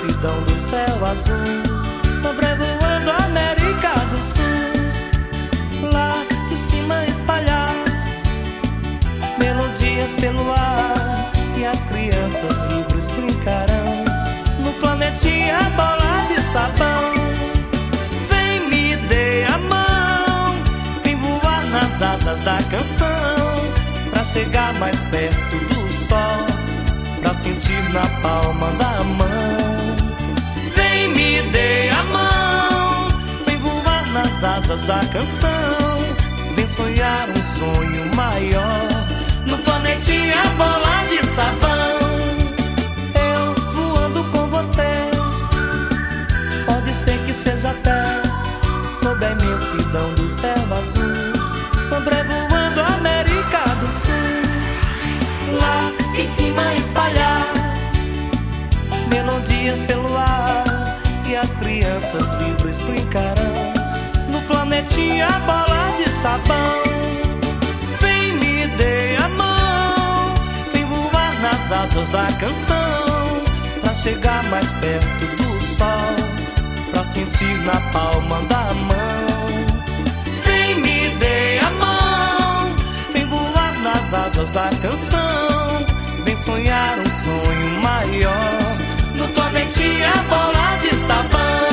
imensidão do céu azul, sobrevoando a América do Sul. Lá de cima espalhar melodias pelo ar, e as crianças livres brincarão no planetinha bola de sabão. Vem, me dê a mão, vem voar nas asas da canção, pra chegar mais perto do sol, pra sentir na palma da mão. Vem, me dê a mão, vem voar nas asas da canção, vem sonhar um sonho maior no planetinha bola de sabão. Eu voando com você, pode ser que seja até sob a imensidão do céu azul, sobrevoando a América do Sul. Lá em cima espalhar melodias pelo ar, e as crianças livres brincarão no planetinha bola de sabão. Vem, me dê a mão, vem voar nas asas da canção, pra chegar mais perto do sol, pra sentir na palma da mão. Vem, me dê a mão, vem voar nas asas da canção, vem sonhar um sonho maior no planetinha bola de sabão.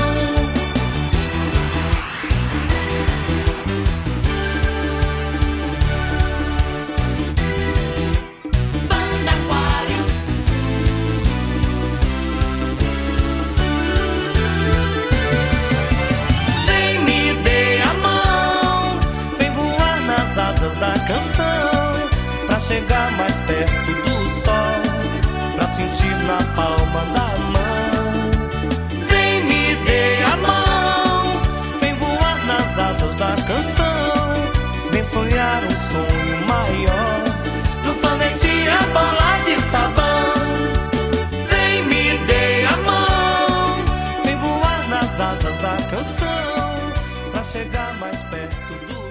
Da canção, pra chegar mais perto do sol, pra sentir na palma da mão. Vem, me dê a mão, vem voar nas asas da canção, vem sonhar um sonho maior no planetinha bola de sabão. Vem, me dê a mão, vem voar nas asas da canção, pra chegar mais perto do